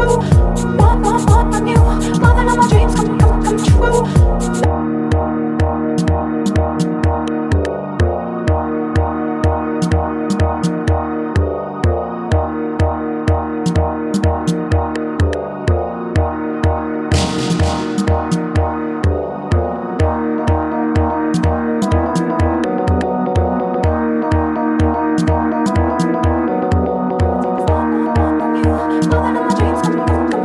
More than all my dreams come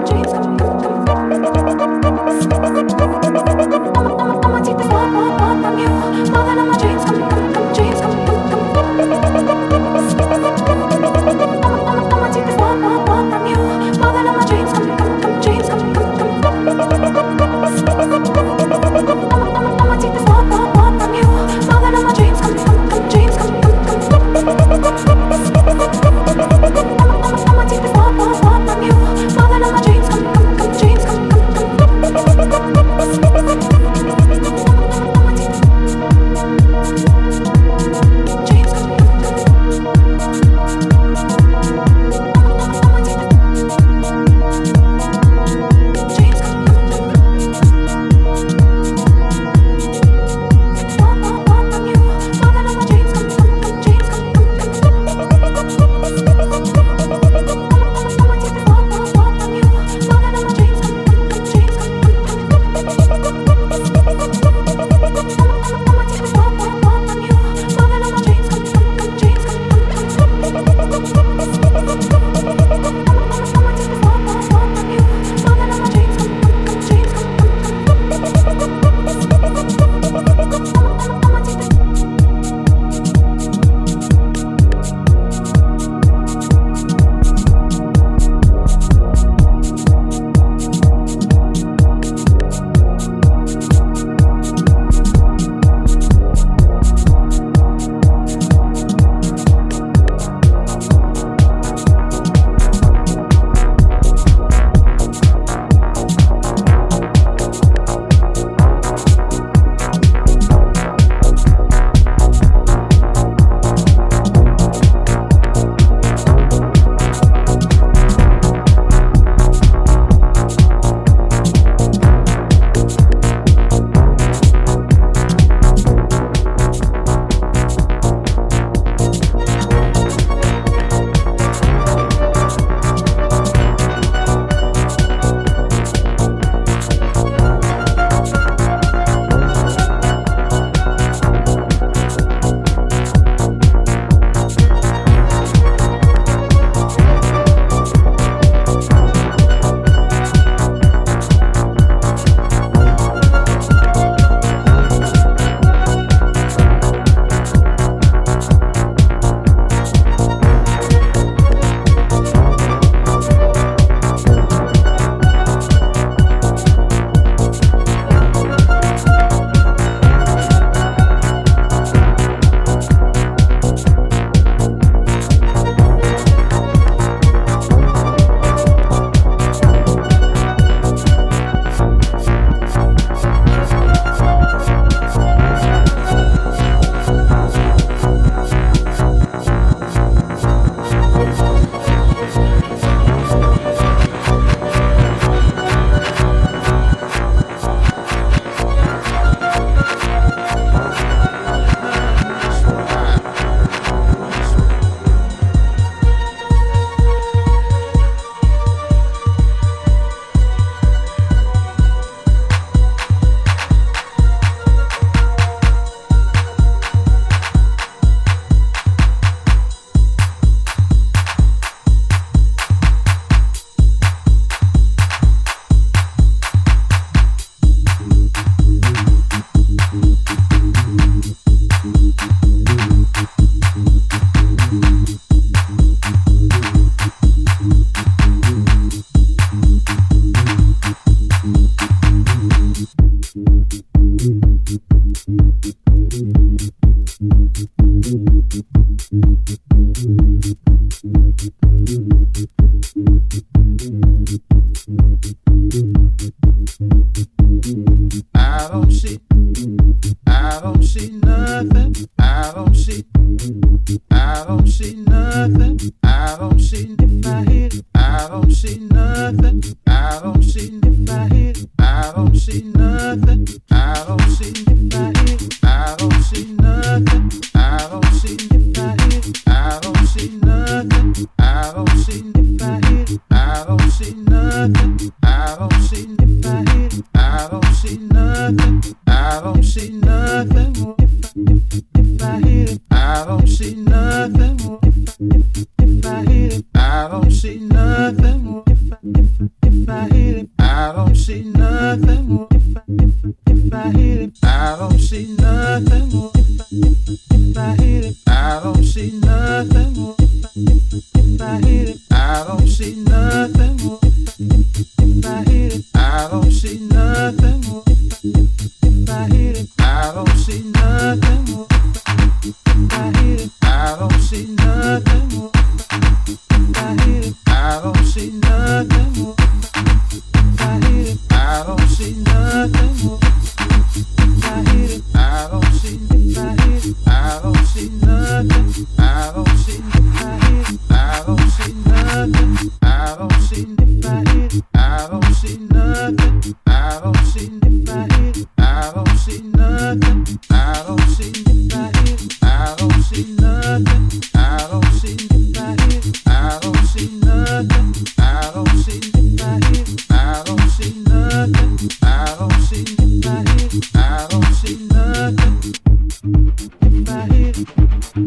see nothing. I don't see if I hit it. I don't see nothing. I don't see if I hit it. I don't see nothing. I don't see if I hit it. I don't see nothing. I don't see if I hit it. I don't see nothing. I don't see if I hit it. I don't see nothing. I don't see nothing. If I hit it, I don't see nothing. If I hit it, I don't see nothing. If I hit it, I don't see nothing. If I hit it, I don't see nothing. If I hit it, I don't see nothing. If I hit it, I don't see nothing. If I hit it, I don't see nothing. If I hit it, I don't see nothing. If I hit it, I don't see nothing. If I hit it, I don't see nothing. If I hit it, I don't see nothing. If I hit it, I don't see. If I hit it, I don't see nothing. I don't see. If I hit it, I don't see nothing. I don't see. If I hit it, I don't see nothing. I don't see. If I hit it, I don't see nothing. I don't see. If I hit it, I don't see nothing. I don't see. If I hit it, I don't see nothing. I don't see. If I hit it, I don't see nothing. I don't see. If I hit it, I don't see nothing. If I hit it,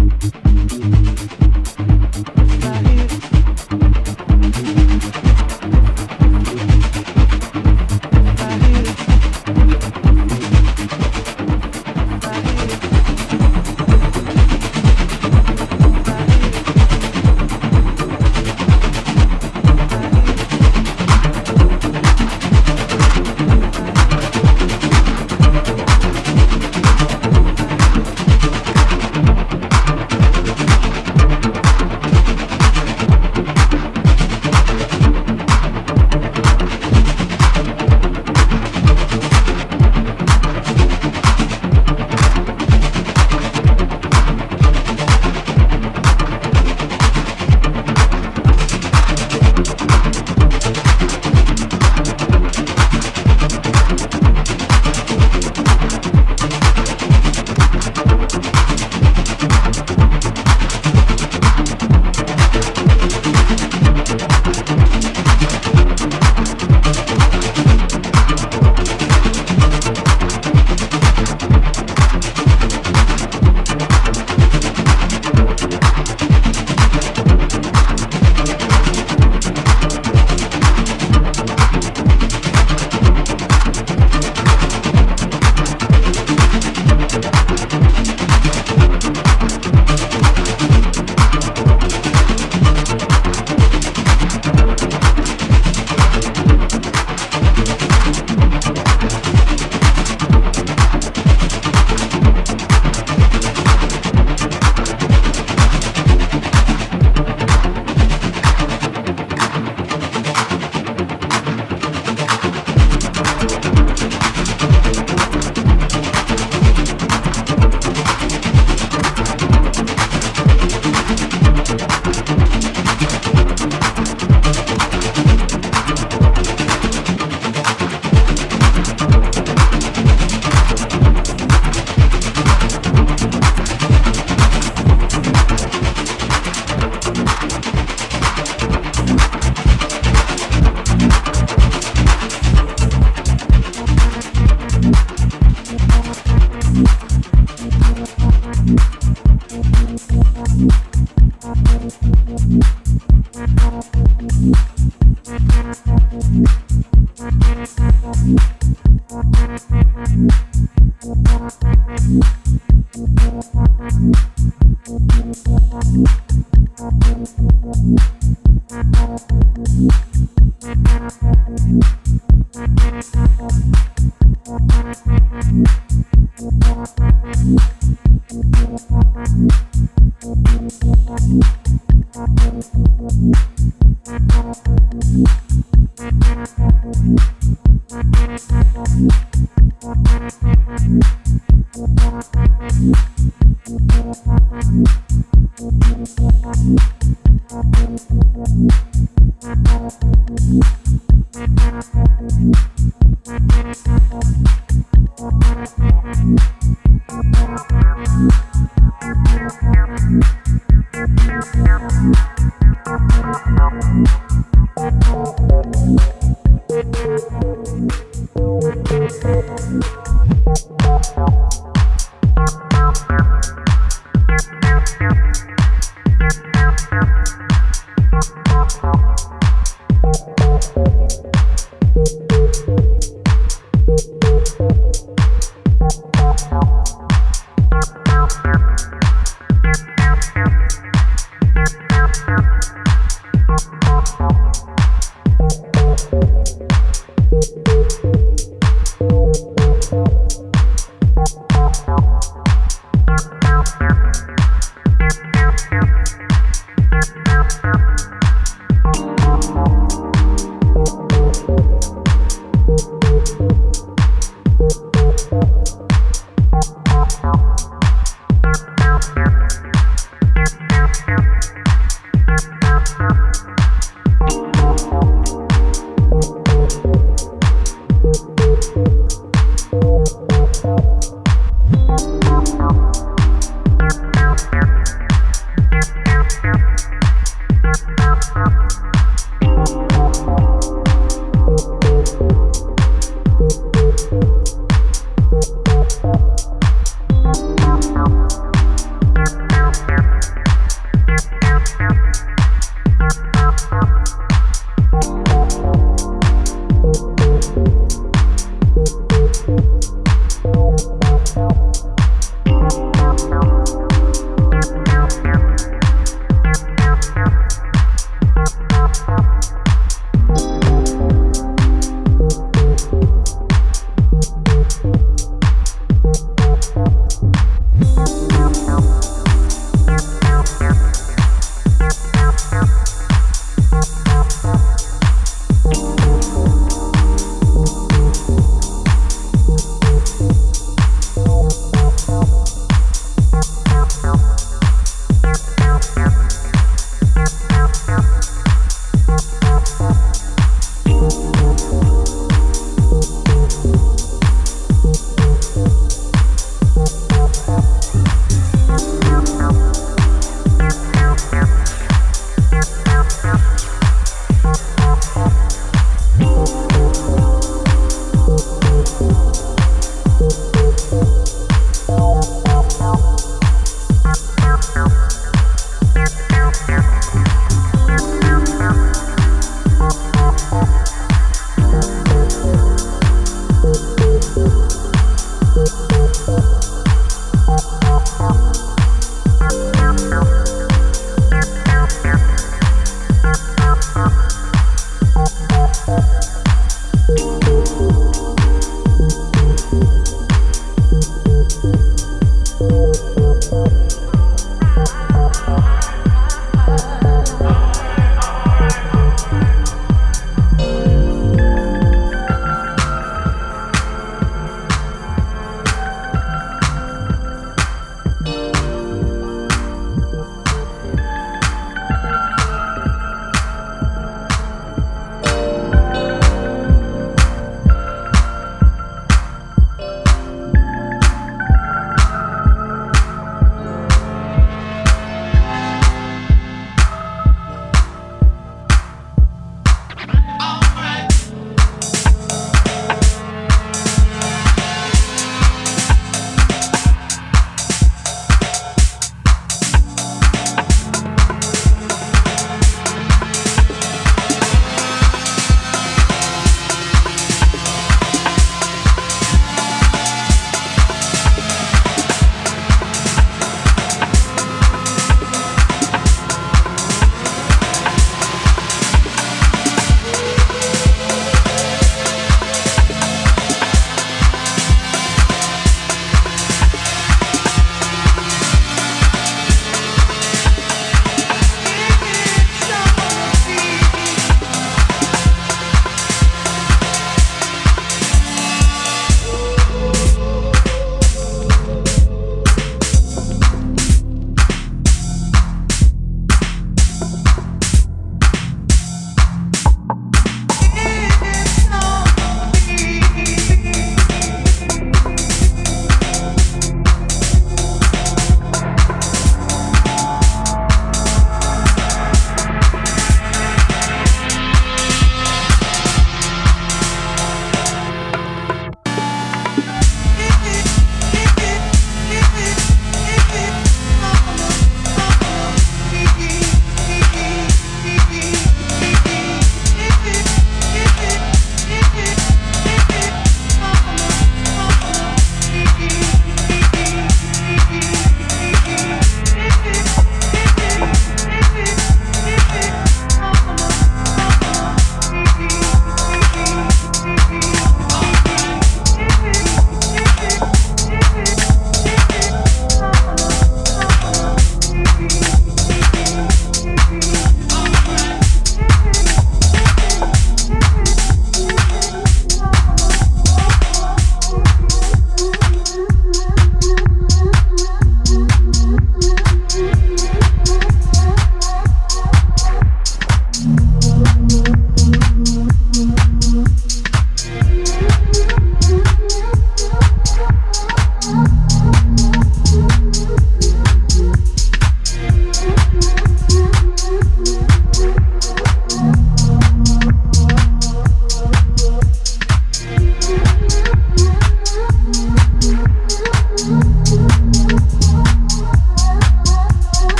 if I hit it. Thank you.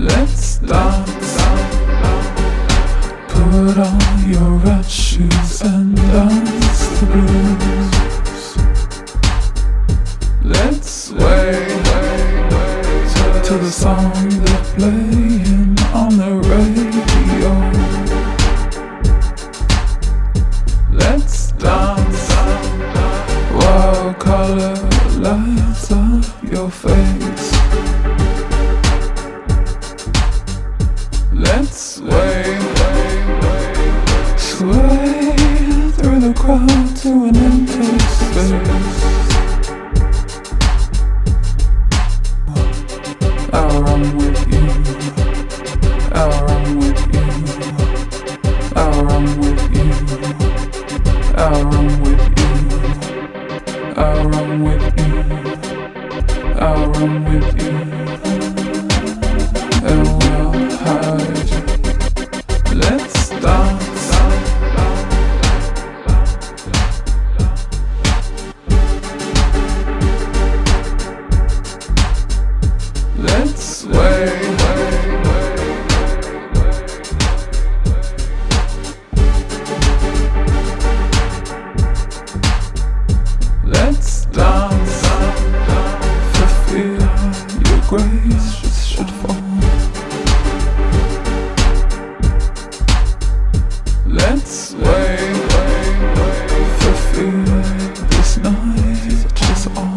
Let's dance. Put on your red shoes and dance the blues. Let's sway to the song they're playing on the radio. Let's dance while color lights up your face. Let's sway through the crowd to an empty space. I'll run with you, I'll run with you, I'll run with you, I'll run with you, I'll run with you, I'll run with you, and we'll hide. Let's dance. Let's sway. Let's dance. For fear your grace should fall. Let's sway. For fear this night is on.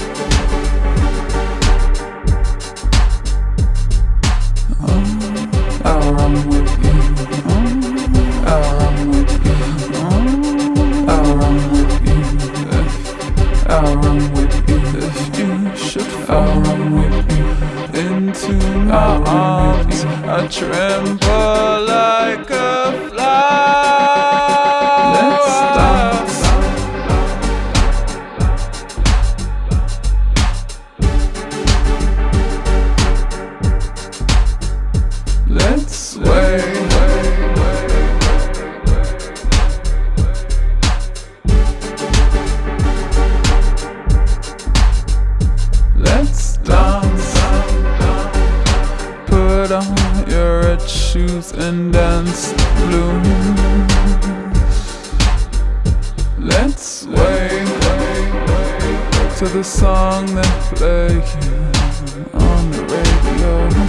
I'll run with you, I'll run with you, I'll run with you, I'll run with you, if you should fall. I'll run with you into my arms. I tremble like a flower. Let's dance. Let's sway. Let's dance. Put on your red shoes and dance the blues. Let's sway to the song they're playing on the radio.